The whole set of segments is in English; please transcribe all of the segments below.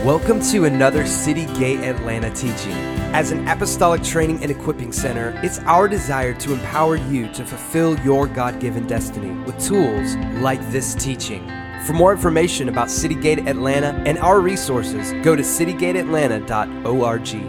Welcome to another City Gate Atlanta teaching. As an apostolic training and equipping center, it's our desire to empower you to fulfill your God-given destiny with tools like this teaching. For more information about City Gate Atlanta and our resources, go to citygateatlanta.org.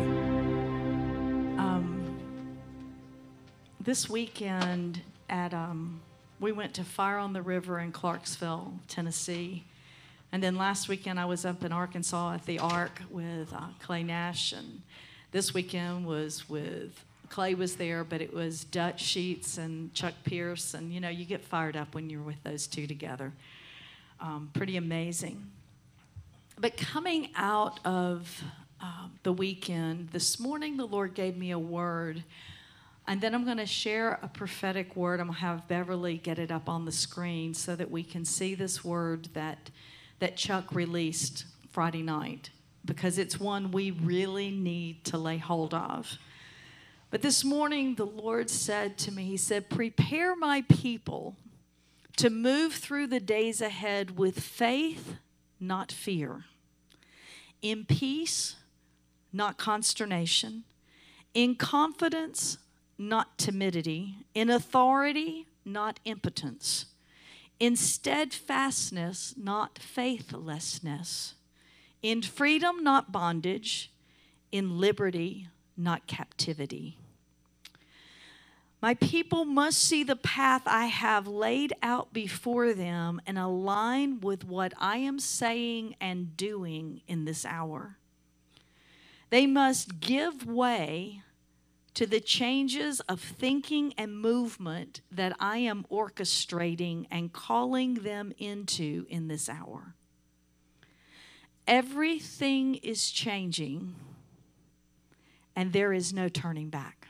This weekend we went to Fire on the River in Clarksville, Tennessee. And then last weekend I was up in Arkansas at the Ark with Clay Nash. And this weekend was with, Clay was there, but it was Dutch Sheets and Chuck Pierce. And, you know, you get fired up when you're with those two together. Pretty amazing. But coming out of the weekend, this morning the Lord gave me a word. And then I'm going to share a prophetic word. I'm going to have Beverly get it up on the screen so that we can see this word that Chuck released Friday night, because it's one we really need to lay hold of. But this morning, the Lord said to me, He said, prepare my people to move through the days ahead with faith, not fear, in peace, not consternation, in confidence, not timidity, in authority, not impotence, in steadfastness, not faithlessness, in freedom, not bondage, in liberty, not captivity. My people must see the path I have laid out before them and align with what I am saying and doing in this hour. They must give way to the changes of thinking and movement that I am orchestrating and calling them into in this hour. Everything is changing, and there is no turning back.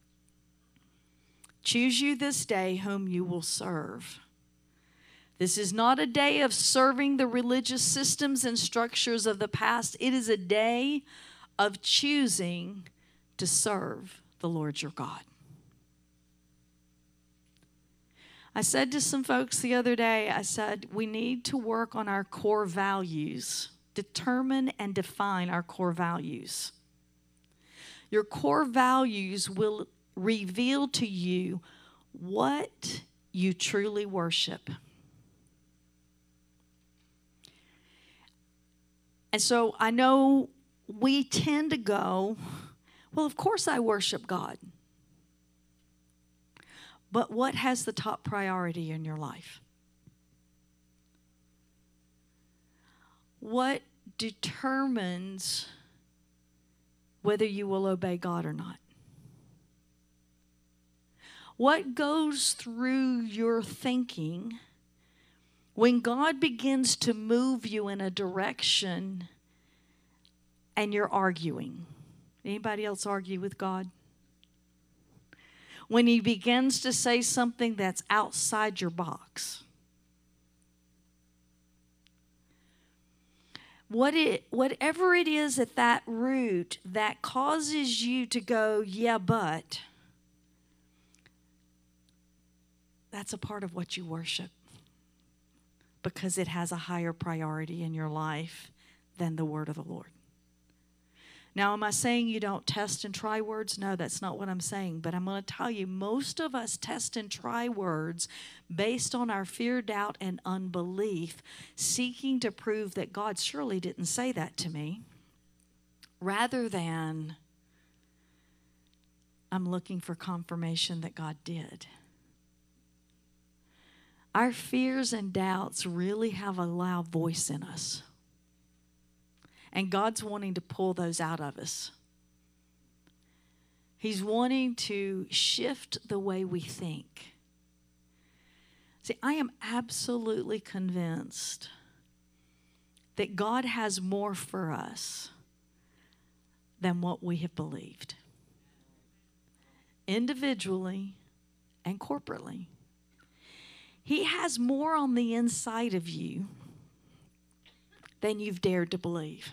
Choose you this day whom you will serve. This is not a day of serving the religious systems and structures of the past. It is a day of choosing to serve the Lord your God. I said to some folks the other day, I said, we need to work on our core values, determine and define our core values. Your core values will reveal to you what you truly worship. And so I know we tend to go, well, of course I worship God. But what has the top priority in your life? What determines whether you will obey God or not? What goes through your thinking when God begins to move you in a direction and you're arguing? Anybody else argue with God? When He begins to say something that's outside your box. Whatever it is at that root that causes you to go, yeah, but, that's a part of what you worship, because it has a higher priority in your life than the word of the Lord. Now, am I saying you don't test and try words? No, that's not what I'm saying. But I'm going to tell you, most of us test and try words based on our fear, doubt, and unbelief, seeking to prove that God surely didn't say that to me, rather than I'm looking for confirmation that God did. Our fears and doubts really have a loud voice in us. And God's wanting to pull those out of us. He's wanting to shift the way we think. See, I am absolutely convinced that God has more for us than what we have believed. Individually and corporately. He has more on the inside of you than you've dared to believe.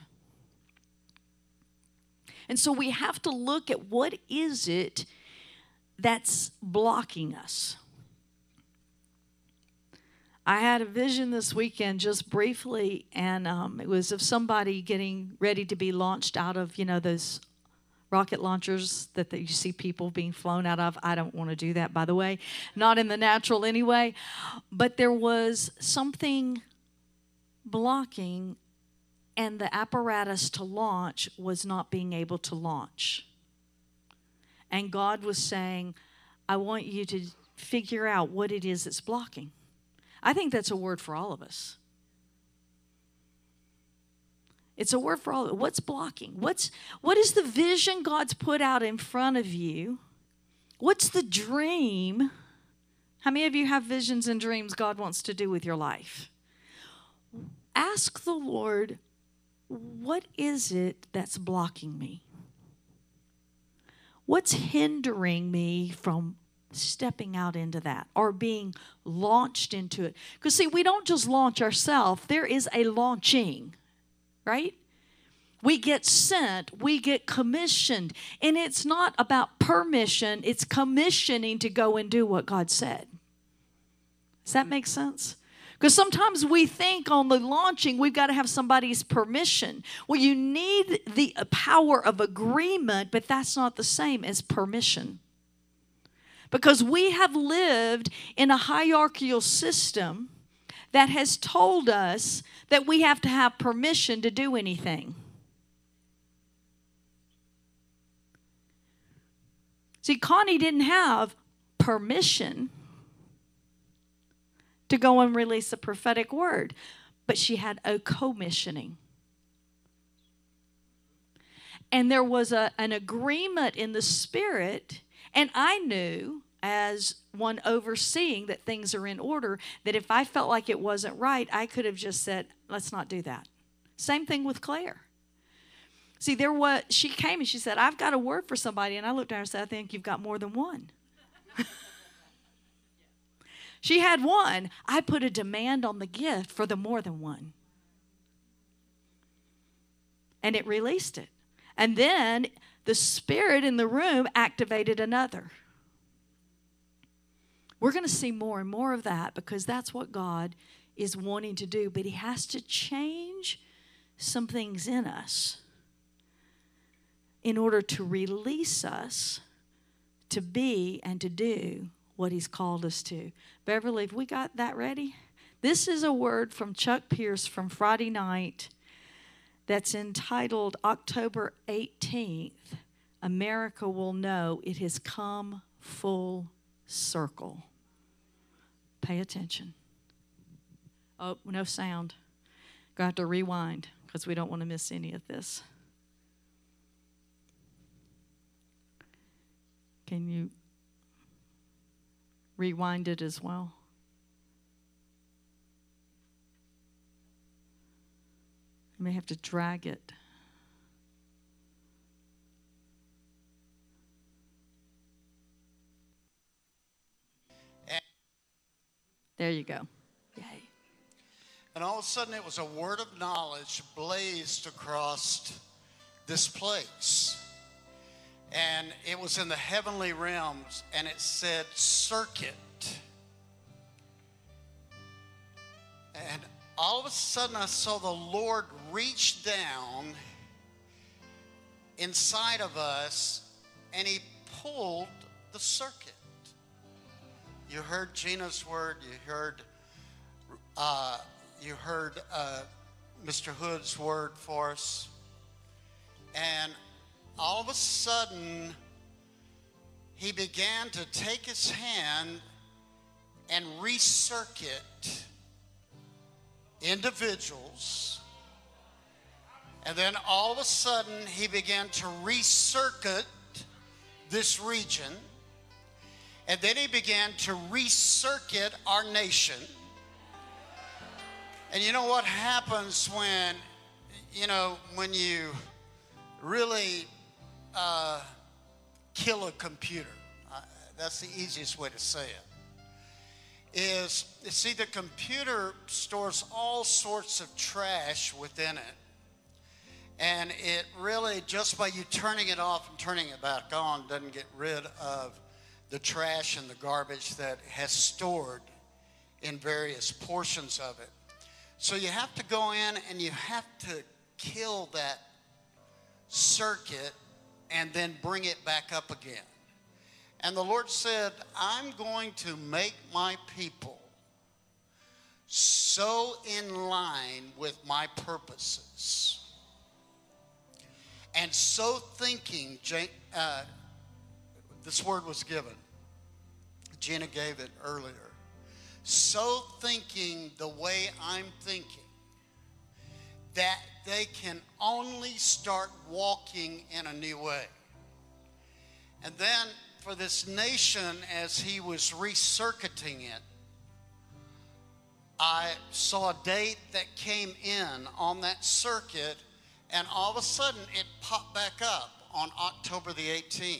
And so we have to look at what is it that's blocking us. I had a vision this weekend just briefly, and it was of somebody getting ready to be launched out of, those rocket launchers that you see people being flown out of. I don't want to do that, by the way. Not in the natural anyway. But there was something blocking, and the apparatus to launch was not being able to launch. And God was saying, I want you to figure out what it is that's blocking. I think that's a word for all of us. It's a word for all of us. What's blocking? What is the vision God's put out in front of you? What's the dream? How many of you have visions and dreams God wants to do with your life? Ask the Lord, what is it that's blocking me? What's hindering me from stepping out into that or being launched into it? Because see, we don't just launch ourselves. There is a launching, right? We get sent, we get commissioned, and it's not about permission, it's commissioning to go and do what God said. Does that make sense? Because sometimes we think on the launching, we've got to have somebody's permission. Well, you need the power of agreement, but that's not the same as permission. Because we have lived in a hierarchical system that has told us that we have to have permission to do anything. See, Connie didn't have permission to go and release a prophetic word, but she had a commissioning. And there was an agreement in the spirit, and I knew as one overseeing that things are in order, that if I felt like it wasn't right, I could have just said, let's not do that. Same thing with Claire. See, she came and she said, I've got a word for somebody, and I looked at her and said, I think you've got more than one. She had one. I put a demand on the gift for the more than one. And it released it. And then the spirit in the room activated another. We're going to see more and more of that because that's what God is wanting to do. But He has to change some things in us in order to release us to be and to do what He's called us to. Beverly, have we got that ready? This is a word from Chuck Pierce from Friday night that's entitled October 18th, America Will Know It Has Come Full Circle. Pay attention. Oh, no sound. Got to have to rewind because we don't want to miss any of this. Can you rewind it as well? I may have to drag it. There you go. Yay. And all of a sudden it was a word of knowledge blazed across this place. And it was in the heavenly realms, and it said circuit. And all of a sudden I saw the Lord reach down inside of us, and He pulled the circuit. You heard Gina's word, you heard Mr. Hood's word for us. And all of a sudden, He began to take His hand and recircuit individuals. And then all of a sudden, He began to recircuit this region. And then He began to recircuit our nation. And you know what happens when you really kill a computer? That's the easiest way to say it. Is, you see, the computer stores all sorts of trash within it. And it really, just by you turning it off and turning it back on, doesn't get rid of the trash and the garbage that has stored in various portions of it. So you have to go in and you have to kill that circuit and then bring it back up again. And the Lord said, I'm going to make my people so in line with my purposes and so thinking. This word was given. Gina gave it earlier. So thinking the way I'm thinking, that they can only start walking in a new way. And then for this nation, as he was recircuiting it, I saw a date that came in on that circuit, and all of a sudden it popped back up on October the 18th.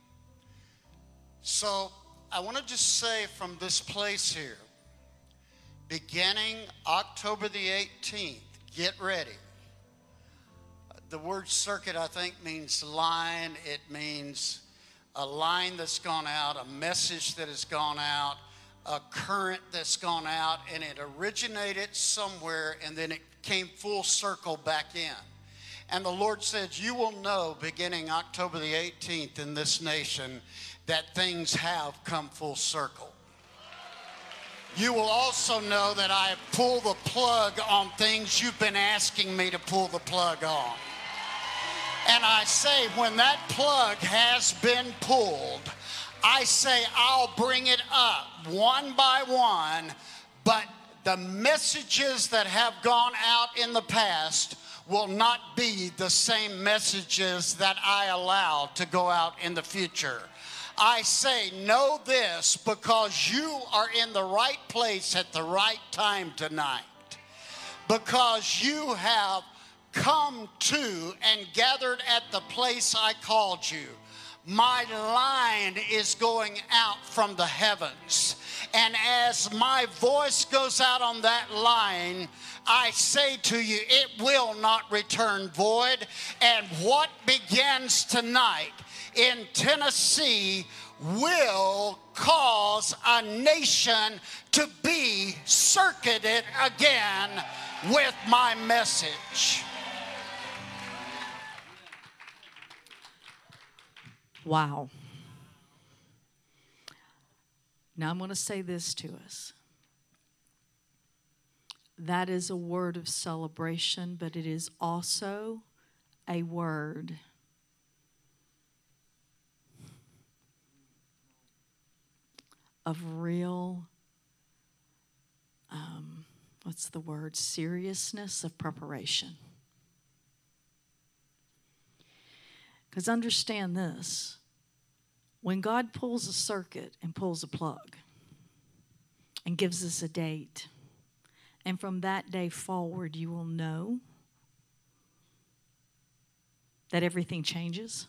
So I want to just say from this place here, beginning October the 18th, get ready. The word circuit, I think, means line. It means a line that's gone out, a message that has gone out, a current that's gone out, and it originated somewhere, and then it came full circle back in. And the Lord said, you will know beginning October the 18th in this nation that things have come full circle. You will also know that I have pulled the plug on things you've been asking me to pull the plug on. And I say, when that plug has been pulled, I say I'll bring it up one by one, but the messages that have gone out in the past will not be the same messages that I allow to go out in the future. I say, know this, because you are in the right place at the right time tonight. Because you have come to and gathered at the place I called you. My line is going out from the heavens. And as my voice goes out on that line, I say to you, it will not return void. And what begins tonight in Tennessee will cause a nation to be circuited again with my message. Wow. Now I'm going to say this to us. That is a word of celebration, but it is also a word of real, seriousness of preparation. Because understand this, when God pulls a circuit and pulls a plug and gives us a date, and from that day forward you will know that everything changes.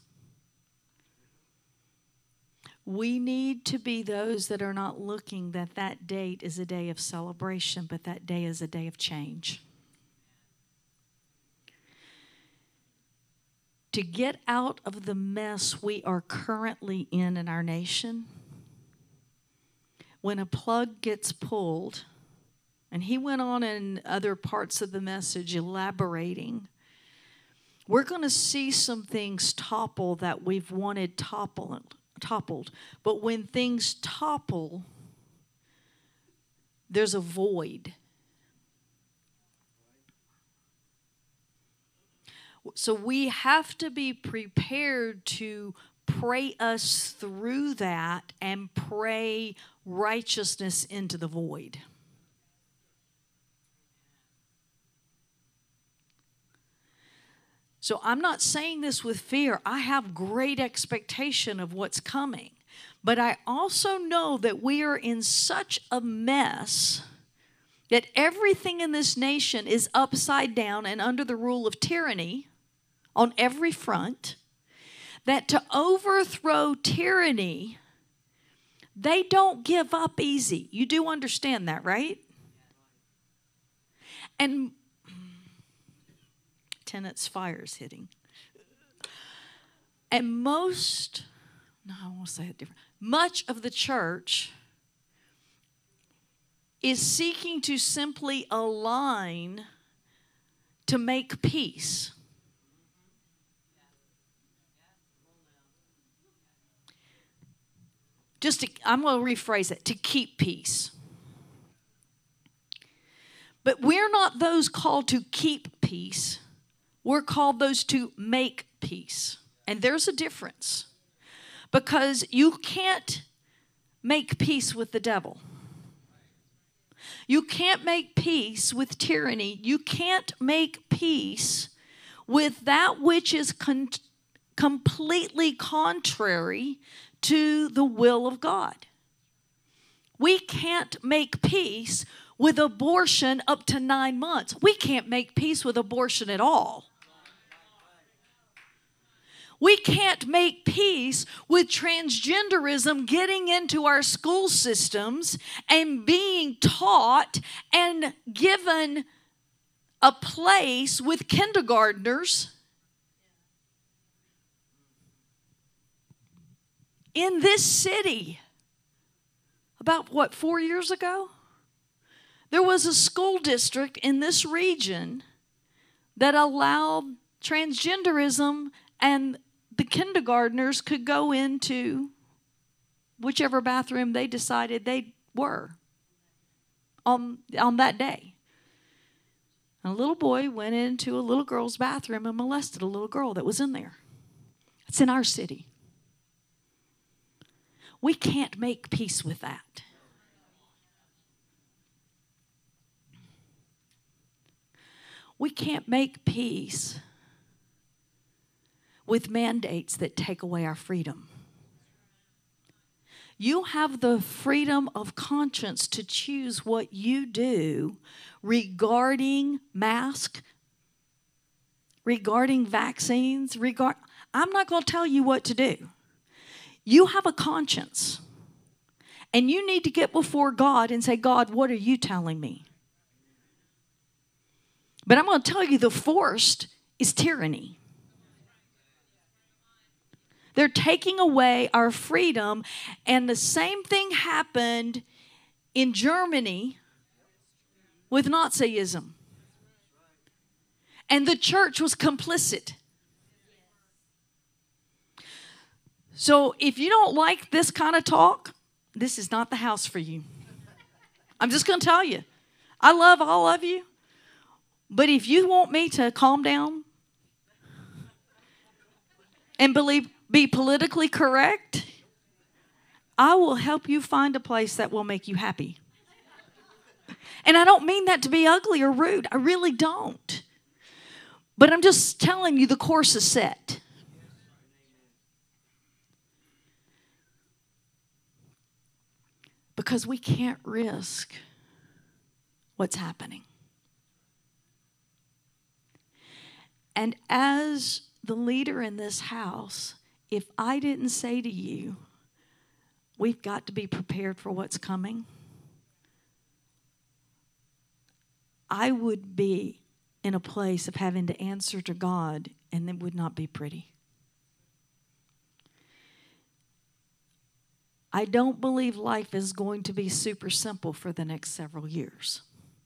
We need to be those that are not looking that that date is a day of celebration, but that day is a day of change. To get out of the mess we are currently in our nation, when a plug gets pulled, and he went on in other parts of the message elaborating, we're going to see some things topple that we've wanted toppled. But when things topple, there's a void. So we have to be prepared to pray us through that and pray righteousness into the void. So I'm not saying this with fear. I have great expectation of what's coming. But I also know that we are in such a mess that everything in this nation is upside down and under the rule of tyranny on every front, that to overthrow tyranny, they don't give up easy. You do understand that, right? And tenants' fires hitting. And much of the church is seeking to simply align to make peace. I'm going to rephrase it, to keep peace. But we're not those called to keep peace. We're called those to make peace. And there's a difference. Because you can't make peace with the devil. You can't make peace with tyranny. You can't make peace with that which is completely contrary to the will of God. We can't make peace with abortion up to 9 months. We can't make peace with abortion at all. We can't make peace with transgenderism getting into our school systems and being taught and given a place with kindergartners. In this city, about 4 years ago, there was a school district in this region that allowed transgenderism, and the kindergartners could go into whichever bathroom they decided they were on that day. A little boy went into a little girl's bathroom and molested a little girl that was in there. It's in our city. We can't make peace with that. We can't make peace with mandates that take away our freedom. You have the freedom of conscience to choose what you do regarding masks, regarding vaccines. I'm not going to tell you what to do. You have a conscience. And you need to get before God and say, God, what are you telling me? But I'm going to tell you the forced is tyranny. They're taking away our freedom. And the same thing happened in Germany with Nazism. And the church was complicit. So if you don't like this kind of talk, this is not the house for you. I'm just going to tell you. I love all of you. But if you want me to calm down and be politically correct, I will help you find a place that will make you happy. And I don't mean that to be ugly or rude. I really don't. But I'm just telling you the course is set. Because we can't risk what's happening. And as the leader in this house, if I didn't say to you, we've got to be prepared for what's coming, I would be in a place of having to answer to God, and it would not be pretty. I don't believe life is going to be super simple for the next several years.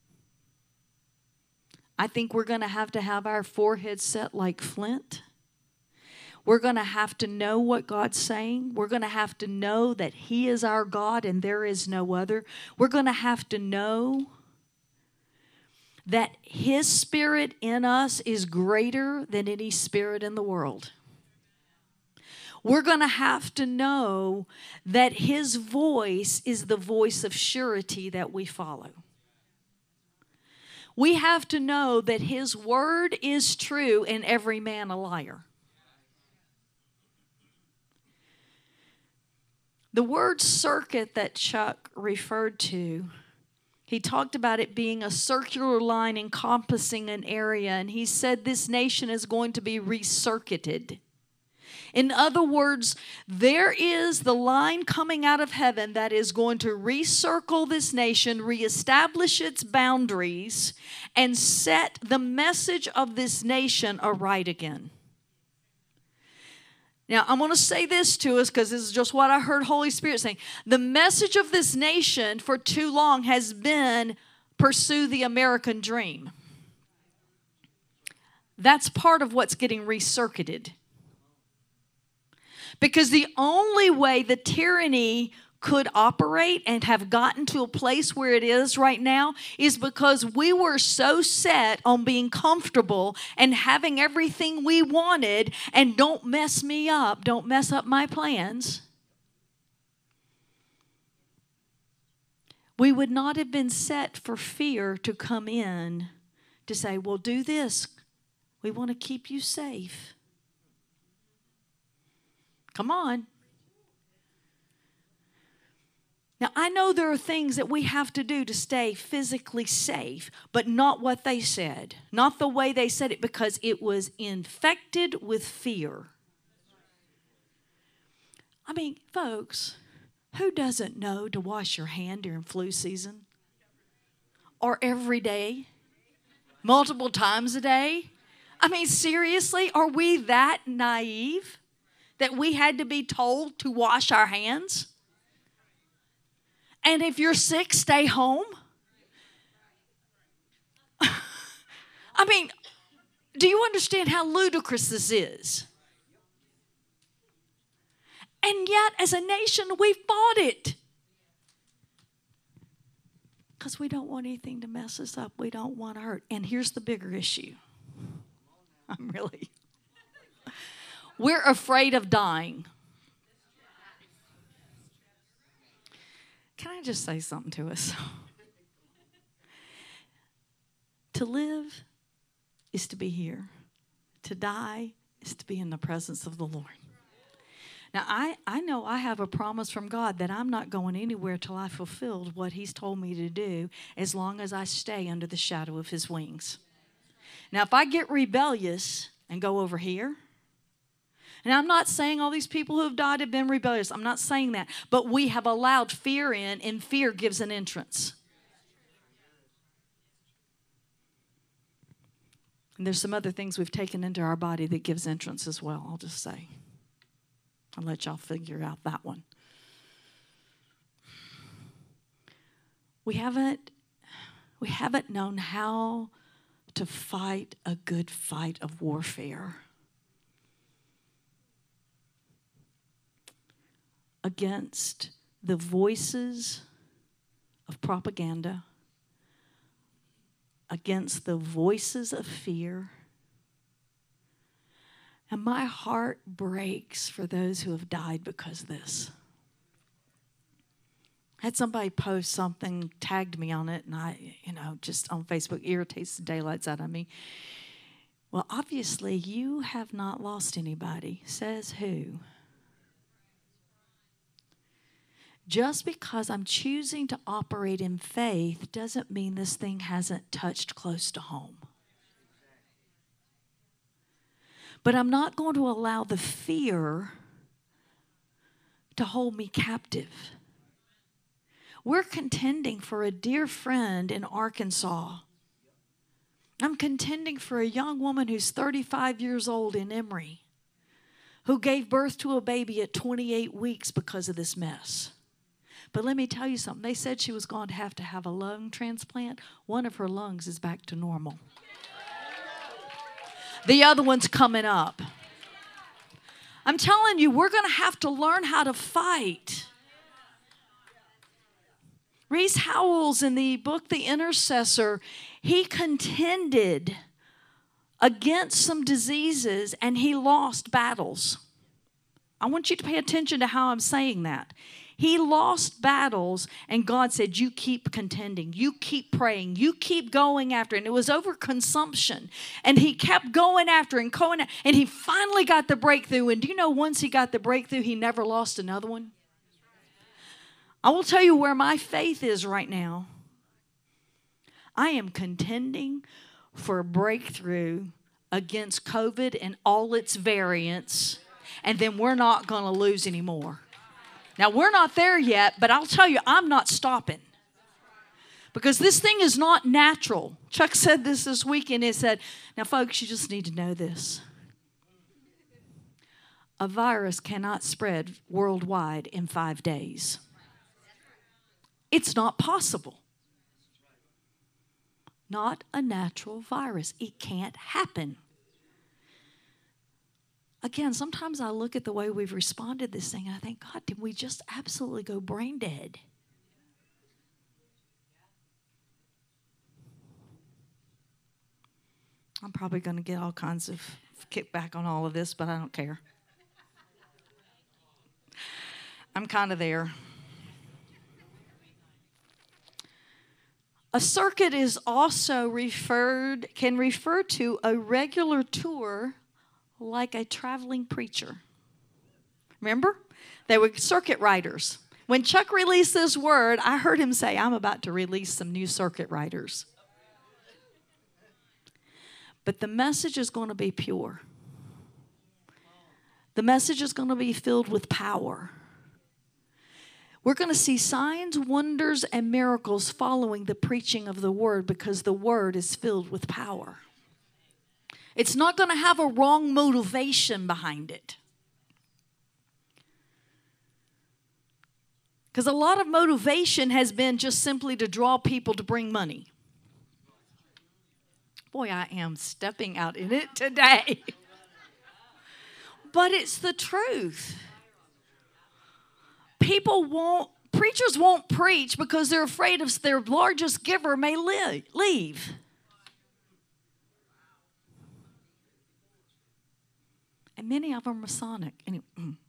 I think we're going to have our foreheads set like flint. We're going to have to know what God's saying. We're going to have to know that He is our God and there is no other. We're going to have to know that His Spirit in us is greater than any spirit in the world. We're going to have to know that His voice is the voice of surety that we follow. We have to know that His word is true and every man a liar. The word circuit that Chuck referred to, he talked about it being a circular line encompassing an area, and he said this nation is going to be recircuited. In other words, there is the line coming out of heaven that is going to recircle this nation, reestablish its boundaries, and set the message of this nation aright again. Now, I'm going to say this to us because this is just what I heard Holy Spirit saying. The message of this nation for too long has been pursue the American dream. That's part of what's getting recircuited. Because the only way the tyranny could operate and have gotten to a place where it is right now is because we were so set on being comfortable and having everything we wanted, and don't mess me up, don't mess up my plans. We would not have been set for fear to come in to say, well, do this. We want to keep you safe. Come on. Now, I know there are things that we have to do to stay physically safe, but not what they said. Not the way they said it, because it was infected with fear. I mean, folks, who doesn't know to wash your hand during flu season? Or every day? Multiple times a day? I mean, seriously, are we that naive that we had to be told to wash our hands? And if you're sick, stay home? I mean, do you understand how ludicrous this is? And yet, as a nation, we've fought it. Because we don't want anything to mess us up. We don't want to hurt. And here's the bigger issue. We're afraid of dying. Can I just say something to us? To live is to be here. To die is to be in the presence of the Lord. Now, I know I have a promise from God that I'm not going anywhere till I fulfilled what He's told me to do, as long as I stay under the shadow of His wings. Now, if I get rebellious and go over here, and I'm not saying all these people who have died have been rebellious. I'm not saying that. But we have allowed fear in, and fear gives an entrance. And there's some other things we've taken into our body that gives entrance as well, I'll just say. I'll let y'all figure out that one. We haven't known how to fight a good fight of warfare against the voices of propaganda, against the voices of fear. And my heart breaks for those who have died because of this. I had somebody post something, tagged me on it, and I, just on Facebook, irritates the daylights out of me. Well, obviously, you have not lost anybody. Says who? Just because I'm choosing to operate in faith doesn't mean this thing hasn't touched close to home. But I'm not going to allow the fear to hold me captive. We're contending for a dear friend in Arkansas. I'm contending for a young woman who's 35 years old in Emory, who gave birth to a baby at 28 weeks because of this mess. But let me tell you something. They said she was going to have a lung transplant. One of her lungs is back to normal. The other one's coming up. I'm telling you, we're going to have to learn how to fight. Reese Howells, in the book The Intercessor, he contended against some diseases and he lost battles. I want you to pay attention to how I'm saying that. He lost battles, and God said, you keep contending. You keep praying. You keep going after it. And it was over consumption. And he kept going after and going, and he finally got the breakthrough. And do you know, once he got the breakthrough, he never lost another one? I will tell you where my faith is right now. I am contending for a breakthrough against COVID and all its variants, and then we're not going to lose anymore. Now, we're not there yet, but I'll tell you, I'm not stopping. Because this thing is not natural. Chuck said this weekend. He said, now, folks, you just need to know this. a virus cannot spread worldwide in 5 days. It's not possible. Not a natural virus. It can't happen. Again, sometimes I look at the way we've responded to this thing and I think, God, did we just absolutely go brain dead? I'm probably going to get all kinds of kickback on all of this, but I don't care. I'm kind of there. A circuit is also can refer to a regular tour like a traveling preacher. Remember? They were circuit riders. When Chuck released this word, I heard him say, I'm about to release some new circuit riders. But the message is going to be pure. The message is going to be filled with power. We're going to see signs, wonders, and miracles following the preaching of the word because the word is filled with power. It's not going to have a wrong motivation behind it. Because a lot of motivation has been just simply to draw people to bring money. Boy, I am stepping out in it today. But it's the truth. Preachers won't preach because they're afraid of their largest giver may leave. And many of them are Masonic. Anyway,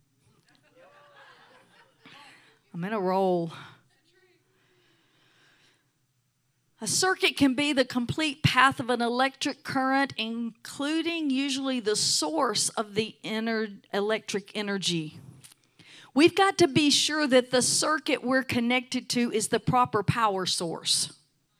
I'm in a roll. A circuit can be the complete path of an electric current, including usually the source of the electric energy. We've got to be sure that the circuit we're connected to is the proper power source.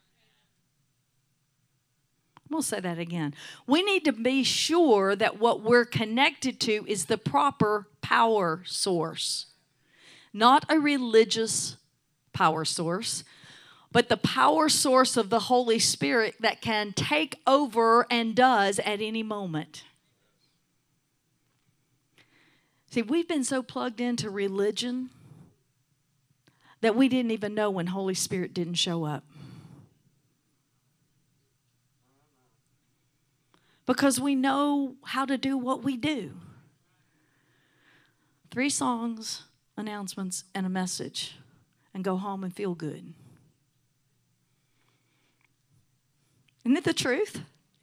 I'm going to say that again. We need to be sure that what we're connected to is the proper power source. Not a religious power source, but the power source of the Holy Spirit that can take over and does at any moment. See, we've been so plugged into religion that we didn't even know when Holy Spirit didn't show up. Because we know how to do what we do. 3 songs, announcements, and a message, and go home and feel good. Isn't it the truth?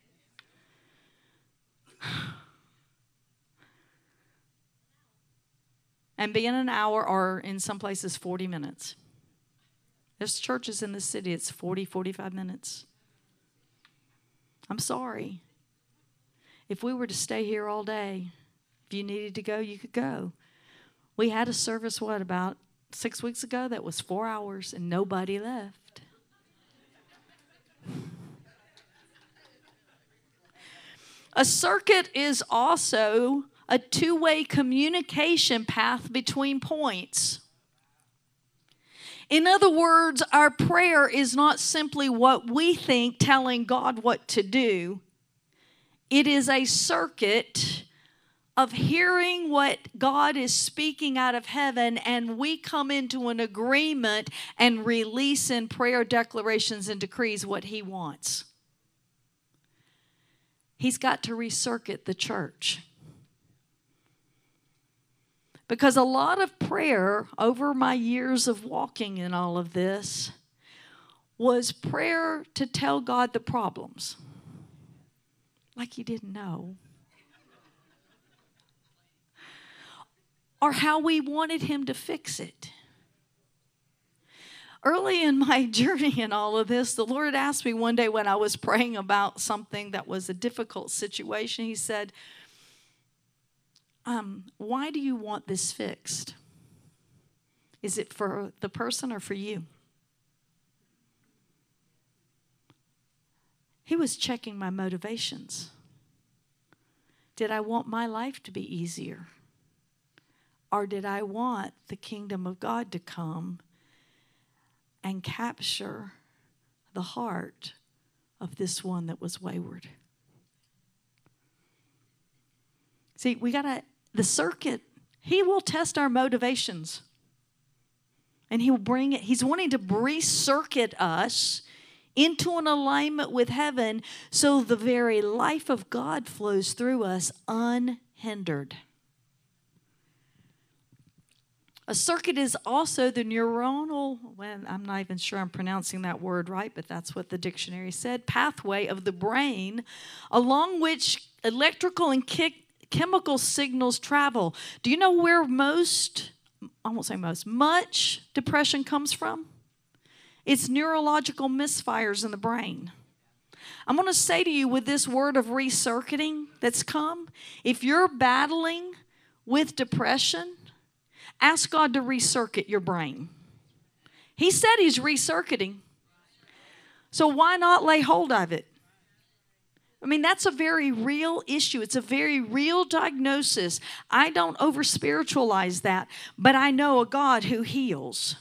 And be in an hour or in some places 40 minutes. There's churches in the city, it's 40, 45 minutes. I'm sorry. If we were to stay here all day, if you needed to go, you could go. We had a service, about 6 weeks ago that was 4 hours and nobody left. A circuit is also a two-way communication path between points. In other words, our prayer is not simply what we think telling God what to do. It is a circuit of hearing what God is speaking out of heaven, and we come into an agreement and release in prayer declarations and decrees what He wants. He's got to recircuit the church. Because a lot of prayer over my years of walking in all of this was prayer to tell God the problems. Like you didn't know. Or how we wanted Him to fix it. Early in my journey in all of this, the Lord asked me one day when I was praying about something that was a difficult situation. He said, why do you want this fixed? Is it for the person or for you? He was checking my motivations. Did I want my life to be easier? Or did I want the kingdom of God to come and capture the heart of this one that was wayward? See, we got to the circuit. He will test our motivations. And he'll bring it. He's wanting to recircuit us into an alignment with heaven so the very life of God flows through us unhindered. A circuit is also the neuronal, well, I'm not even sure I'm pronouncing that word right, but that's what the dictionary said, pathway of the brain along which electrical and chemical signals travel. Do you know where much depression comes from? It's neurological misfires in the brain. I'm going to say to you with this word of recircuiting that's come, if you're battling with depression, ask God to recircuit your brain. He said he's recircuiting. So why not lay hold of it? I mean, that's a very real issue. It's a very real diagnosis. I don't over-spiritualize that, but I know a God who heals.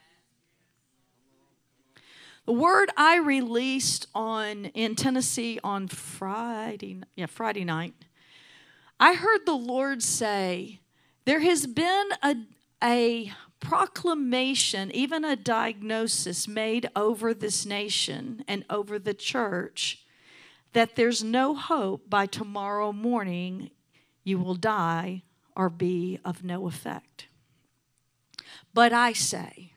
The word I released in Tennessee on Friday night, I heard the Lord say, there has been a proclamation, even a diagnosis made over this nation and over the church that there's no hope by tomorrow morning you will die or be of no effect. But I say,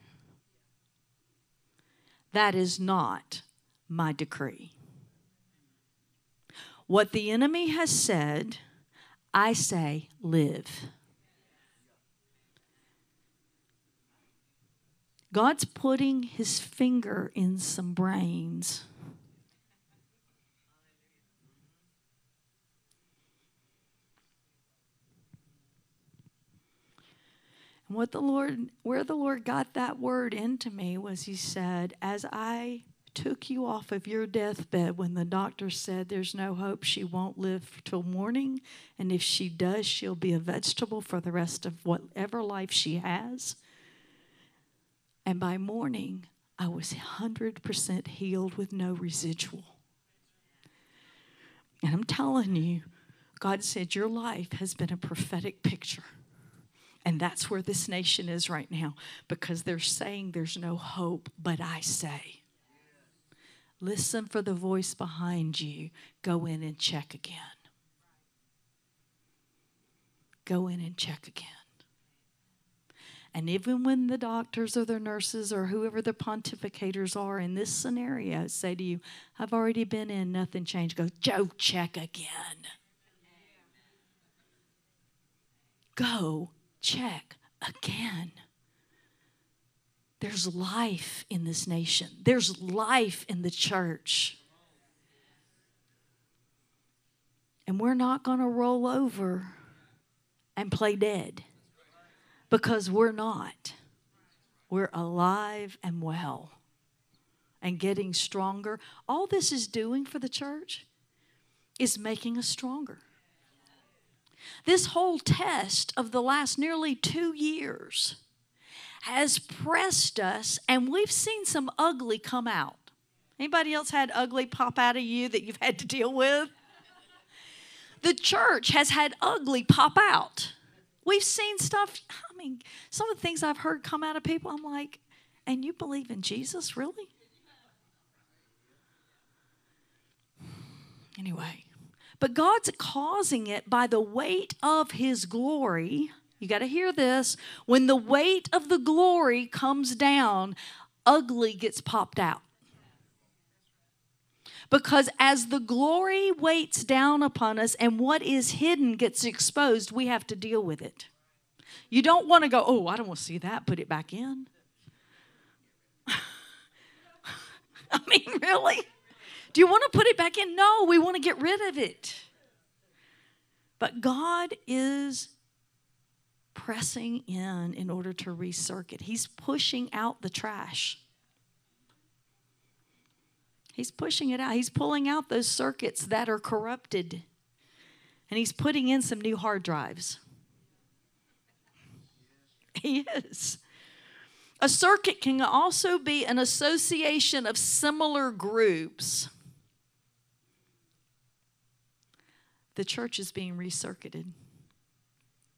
that is not my decree. What the enemy has said, I say, live. God's putting his finger in some brains. And where the Lord got that word into me was he said, as I took you off of your deathbed when the doctor said there's no hope, she won't live till morning, and if she does, she'll be a vegetable for the rest of whatever life she has. And by morning, I was 100% healed with no residual. And I'm telling you, God said your life has been a prophetic picture. And that's where this nation is right now, because they're saying there's no hope, but I say, listen for the voice behind you. Go in and check again. Go in and check again. And even when the doctors or the nurses or whoever the pontificators are in this scenario say to you, I've already been in, nothing changed, go, Joe, check again. Go check again. There's life in this nation. There's life in the church. And we're not going to roll over and play dead. Because we're not. We're alive and well and getting stronger. All this is doing for the church is making us stronger. This whole test of the last nearly 2 years has pressed us, and we've seen some ugly come out. Anybody else had ugly pop out of you that you've had to deal with? The church has had ugly pop out. We've seen stuff, I mean, some of the things I've heard come out of people, I'm like, and you believe in Jesus, really? Anyway, but God's causing it by the weight of his glory. You got to hear this. When the weight of the glory comes down, ugly gets popped out. Because as the glory weights down upon us and what is hidden gets exposed, we have to deal with it. You don't want to go, oh, I don't want to see that, put it back in. I mean, really? Do you want to put it back in? No, we want to get rid of it. But God is pressing in order to recircuit. He's pushing out the trash. He's pushing it out. He's pulling out those circuits that are corrupted. And he's putting in some new hard drives. He is. A circuit can also be an association of similar groups. The church is being recircuited.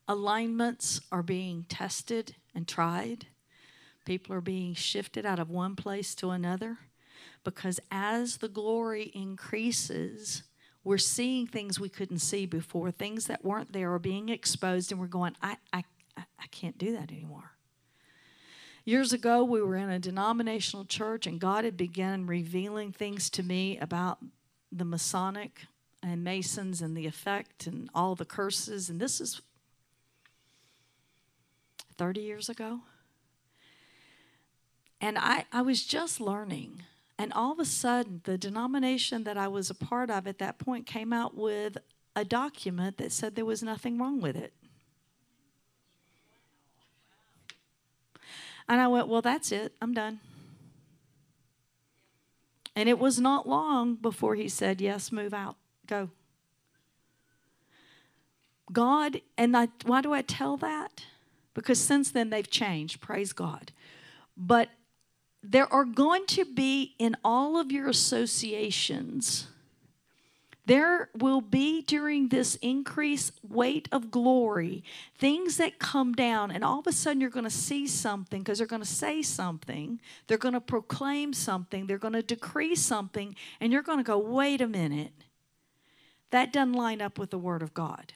Alignments are being tested and tried. People are being shifted out of one place to another because as the glory increases, we're seeing things we couldn't see before. Things that weren't there are being exposed, and we're going, I can't do that anymore. Years ago, we were in a denominational church, and God had begun revealing things to me about the Masonic and Masons and the effect and all the curses. And this is 30 years ago. And I was just learning. And all of a sudden, the denomination that I was a part of at that point came out with a document that said there was nothing wrong with it. And I went, well, that's it. I'm done. And it was not long before he said, yes, move out. Go. God, and why do I tell that? Because since then they've changed. Praise God. But there are going to be in all of your associations, there will be during this increased weight of glory, things that come down, and all of a sudden you're going to see something because they're going to say something, they're going to proclaim something, they're going to decree something, and you're going to go, wait a minute, that doesn't line up with the Word of God.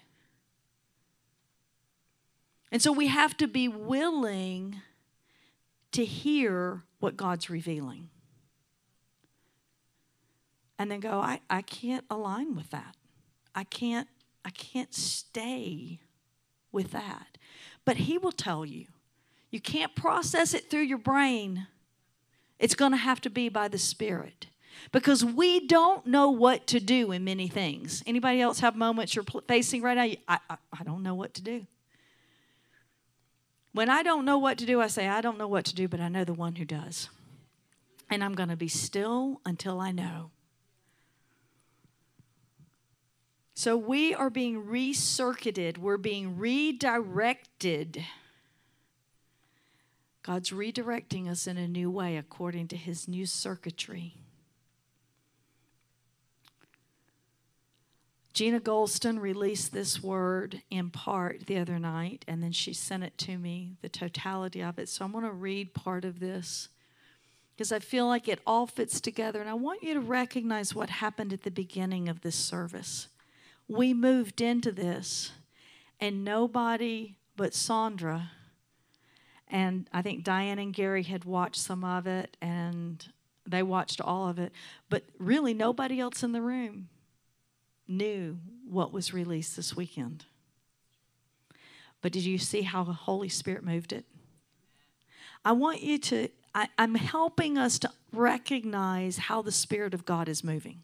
And so we have to be willing to hear what God's revealing. And then go, I can't align with that. I can't stay with that. But he will tell you. You can't process it through your brain. It's going to have to be by the Spirit. Because we don't know what to do in many things. Anybody else have moments you're facing right now? I don't know what to do. When I don't know what to do, I say, I don't know what to do, but I know the one who does. And I'm going to be still until I know. So we are being recircuited. We're being redirected. God's redirecting us in a new way according to his new circuitry. Gina Golston released this word in part the other night, and then she sent it to me, the totality of it. So I'm going to read part of this because I feel like it all fits together. And I want you to recognize what happened at the beginning of this service. We moved into this, and nobody but Sandra, and I think Diane and Gary had watched some of it, and they watched all of it. But really, nobody else in the room knew what was released this weekend. But did you see how the Holy Spirit moved it? I want you to, I'm helping us to recognize how the Spirit of God is moving.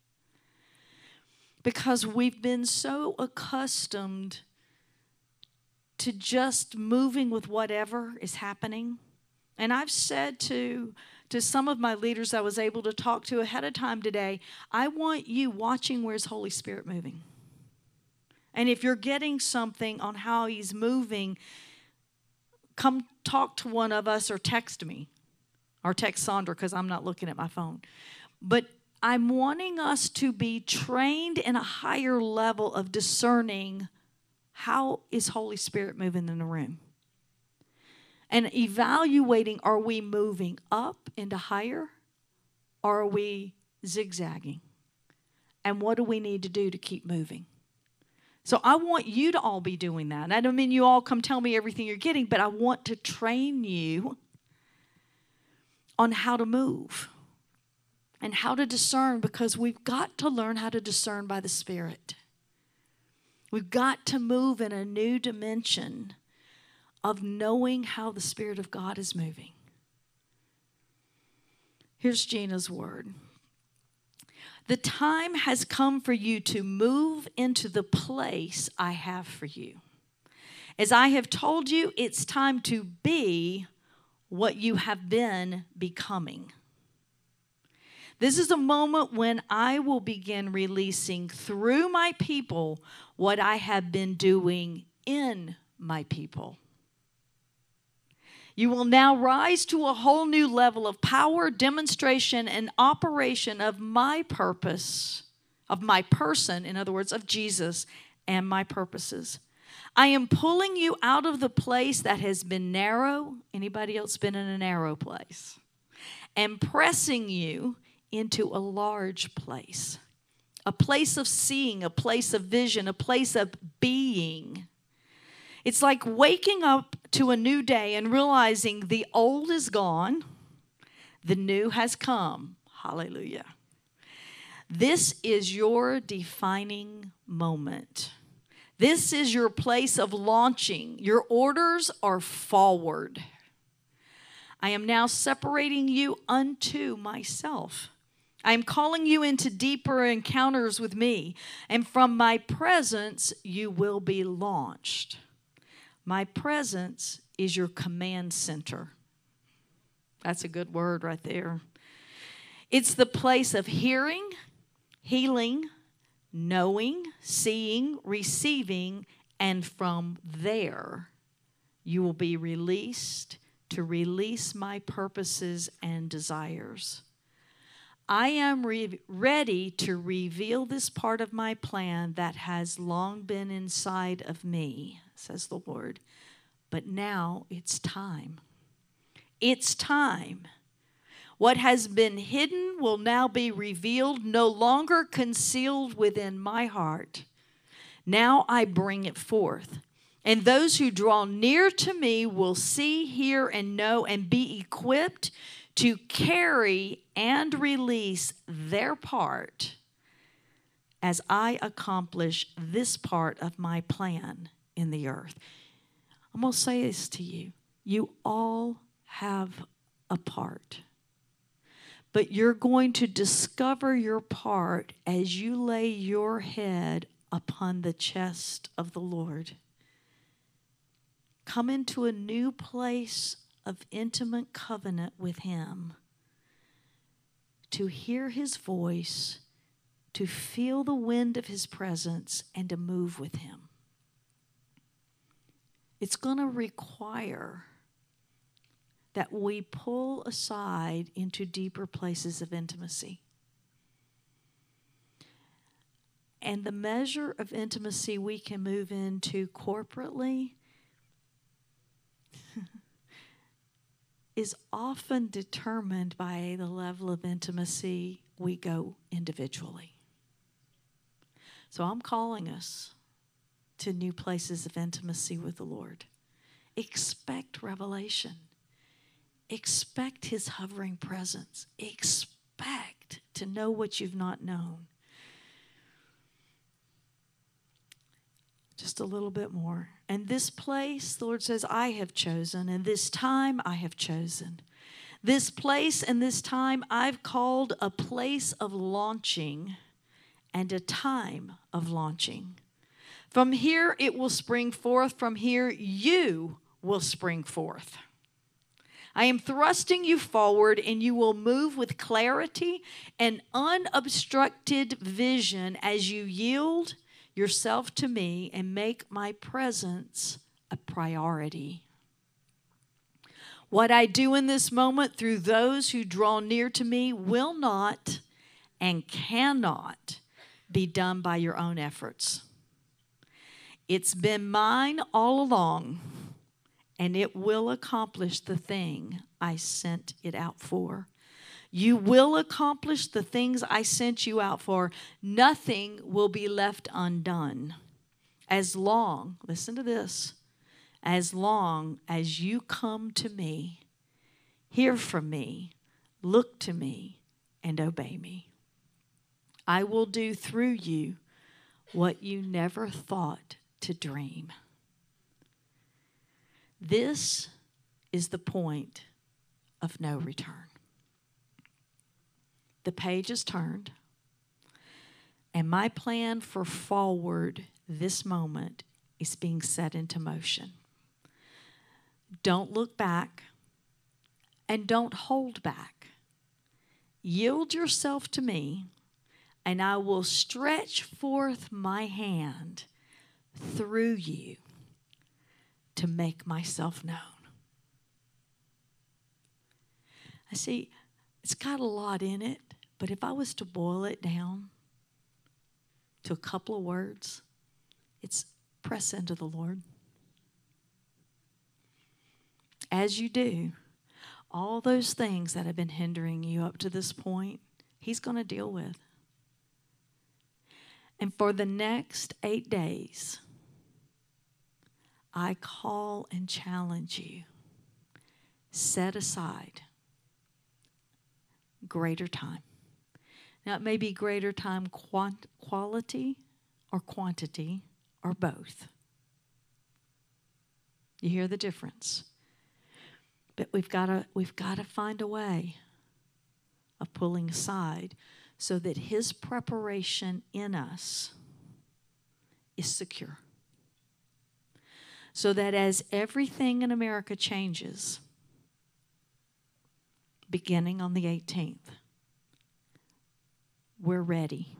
Because we've been so accustomed to just moving with whatever is happening. And I've said to some of my leaders I was able to talk to ahead of time today, I want you watching where's Holy Spirit moving. And if you're getting something on how he's moving, come talk to one of us or text me. Or text Sandra because I'm not looking at my phone. But I'm wanting us to be trained in a higher level of discerning how is Holy Spirit moving in the room. And evaluating, are we moving up into higher? Or are we zigzagging? And what do we need to do to keep moving? So I want you to all be doing that. And I don't mean you all come tell me everything you're getting, but I want to train you on how to move and how to discern, because we've got to learn how to discern by the Spirit. We've got to move in a new dimension of knowing how the Spirit of God is moving. Here's Gina's word. The time has come for you to move into the place I have for you. As I have told you, it's time to be what you have been becoming. This is a moment when I will begin releasing through my people what I have been doing in my people. You will now rise to a whole new level of power, demonstration, and operation of my purpose, of my person, in other words, of Jesus, and my purposes. I am pulling you out of the place that has been narrow. Anybody else been in a narrow place? And pressing you into a large place. A place of seeing, a place of vision, a place of being. It's like waking up to a new day and realizing the old is gone, the new has come. Hallelujah. This is your defining moment. This is your place of launching. Your orders are forward. I am now separating you unto myself. I am calling you into deeper encounters with me, and from my presence you will be launched. My presence is your command center. That's a good word right there. It's the place of hearing, healing, knowing, seeing, receiving, and from there you will be released to release my purposes and desires. I am ready to reveal this part of my plan that has long been inside of me, says the Lord. But now it's time. It's time. What has been hidden will now be revealed, no longer concealed within my heart. Now I bring it forth. And those who draw near to me will see, hear, and know, and be equipped to carry and release their part as I accomplish this part of my plan in the earth. I'm going to say this to you. You all have a part. But you're going to discover your part as you lay your head upon the chest of the Lord. Come into a new place of intimate covenant with Him, to hear His voice, to feel the wind of His presence, and to move with Him. It's going to require that we pull aside into deeper places of intimacy. And the measure of intimacy we can move into corporately is often determined by the level of intimacy we go individually. So I'm calling us to new places of intimacy with the Lord. Expect revelation. Expect His hovering presence. Expect to know what you've not known. Just a little bit more. And this place, the Lord says, I have chosen, and this time I have chosen. This place and this time I've called a place of launching and a time of launching. From here it will spring forth. From here you will spring forth. I am thrusting you forward, and you will move with clarity and unobstructed vision as you yield yourself to me and make my presence a priority. What I do in this moment through those who draw near to me will not and cannot be done by your own efforts. It's been mine all along, and it will accomplish the thing I sent it out for. You will accomplish the things I sent you out for. Nothing will be left undone. As long, listen to this, as long as you come to me, hear from me, look to me, and obey me. I will do through you what you never thought to dream. This is the point of no return. The page is turned, and my plan for forward this moment is being set into motion. Don't look back and don't hold back. Yield yourself to me, and I will stretch forth my hand through you to make myself known. I see, it's got a lot in it, but if I was to boil it down to a couple of words, it's press into the Lord. As you do, all those things that have been hindering you up to this point, He's going to deal with. And for the next 8 days, I call and challenge you. Set aside greater time. Now, it may be greater time quality or quantity or both. You hear the difference? But we've got to find a way of pulling aside so that His preparation in us is secure. So that as everything in America changes, beginning on the 18th, we're ready.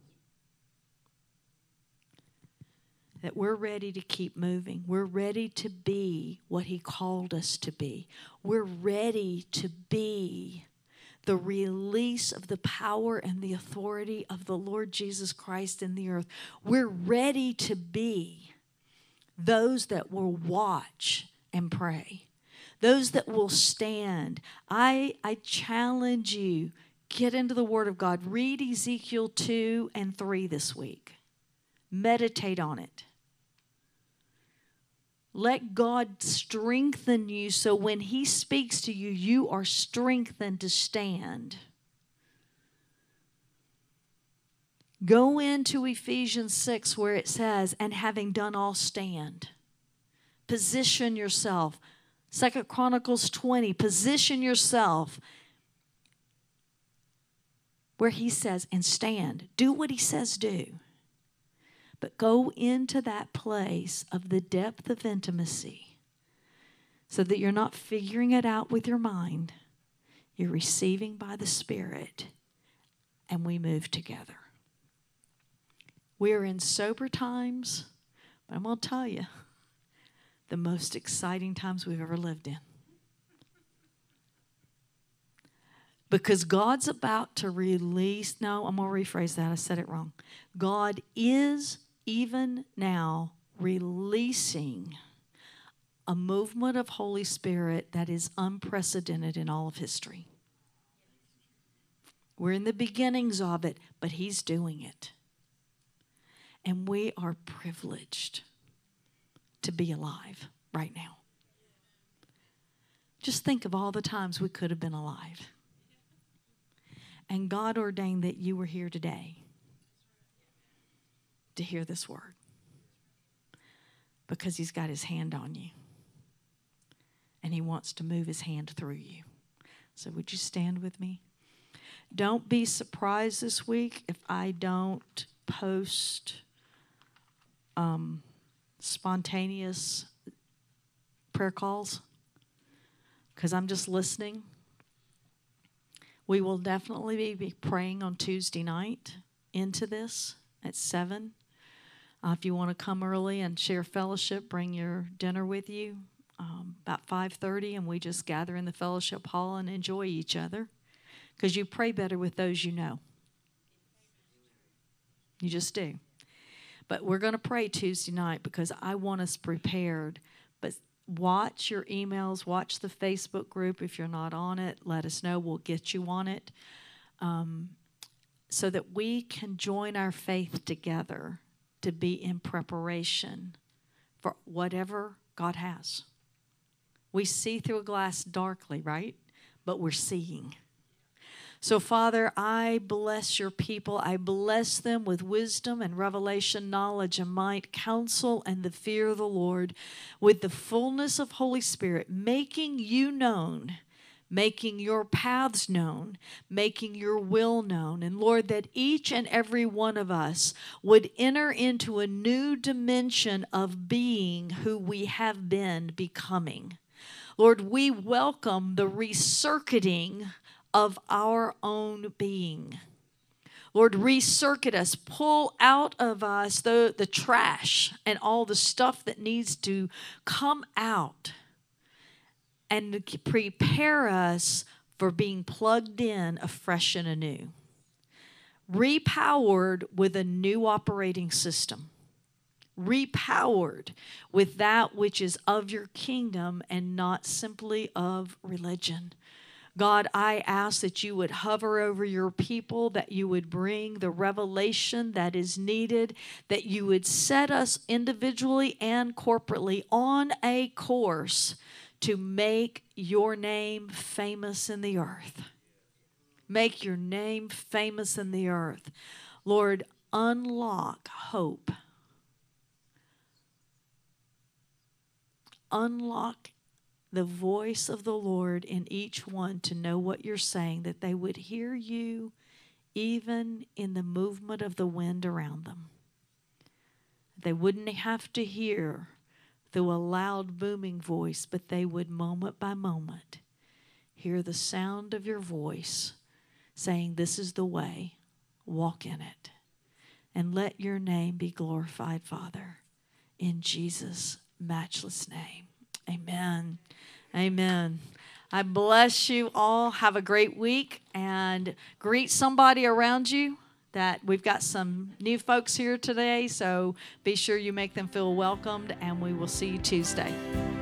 That we're ready to keep moving. We're ready to be what He called us to be. We're ready to be the release of the power and the authority of the Lord Jesus Christ in the earth. We're ready to be those that will watch and pray. Those that will stand. I challenge you, get into the Word of God. Read Ezekiel 2 and 3 this week. Meditate on it. Let God strengthen you so when He speaks to you, you are strengthened to stand. Go into Ephesians 6 where it says, and having done all, stand. Position yourself. 2 Chronicles 20, position yourself where He says, and stand. Do what He says do. But go into that place of the depth of intimacy so that you're not figuring it out with your mind. You're receiving by the Spirit, and we move together. We're in sober times, but I'm going to tell you, the most exciting times we've ever lived in. Because God's about to release, no, I'm going to rephrase that. I said it wrong. God is even now releasing a movement of Holy Spirit that is unprecedented in all of history. We're in the beginnings of it, but He's doing it. And we are privileged to be alive right now. Just think of all the times we could have been alive. And God ordained that you were here today to hear this word. Because He's got His hand on you. And He wants to move His hand through you. So would you stand with me? Don't be surprised this week if I don't post spontaneous prayer calls. Because I'm just listening. We will definitely be praying on Tuesday night into this at 7. If you want to come early and share fellowship, bring your dinner with you about 5:30, and we just gather in the fellowship hall and enjoy each other because you pray better with those you know. You just do. But we're going to pray Tuesday night because I want us prepared. But watch your emails, watch the Facebook group. If you're not on it, let us know. We'll get you on it so that we can join our faith together to be in preparation for whatever God has. We see through a glass darkly, right? But we're seeing. So, Father, I bless your people. I bless them with wisdom and revelation, knowledge and might, counsel and the fear of the Lord, with the fullness of Holy Spirit, making you known, making your paths known, making your will known. And Lord, that each and every one of us would enter into a new dimension of being who we have been becoming. Lord, we welcome the recircuiting of our own being. Lord, recircuit us, pull out of us the trash and all the stuff that needs to come out and prepare us for being plugged in afresh and anew. Repowered with a new operating system. repowered with that which is of your kingdom and not simply of religion. God, I ask that you would hover over your people, that you would bring the revelation that is needed, that you would set us individually and corporately on a course to make your name famous in the earth. Make your name famous in the earth. Lord, unlock hope. Unlock the voice of the Lord in each one to know what you're saying, that they would hear you even in the movement of the wind around them. They wouldn't have to hear through a loud booming voice, but they would moment by moment hear the sound of your voice saying, this is the way, walk in it. And let your name be glorified, Father, in Jesus' matchless name. Amen. Amen. I bless you all. Have a great week and greet somebody around you. That we've got some new folks here today, so be sure you make them feel welcomed, and we will see you Tuesday.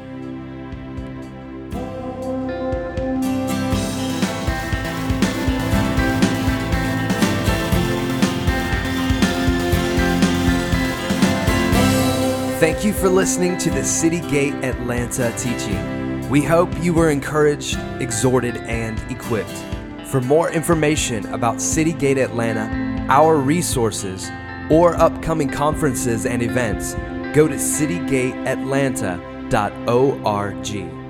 Thank you for listening to the City Gate Atlanta teaching. We hope you were encouraged, exhorted, and equipped. For more information about City Gate Atlanta, our resources, or upcoming conferences and events, go to citygateatlanta.org.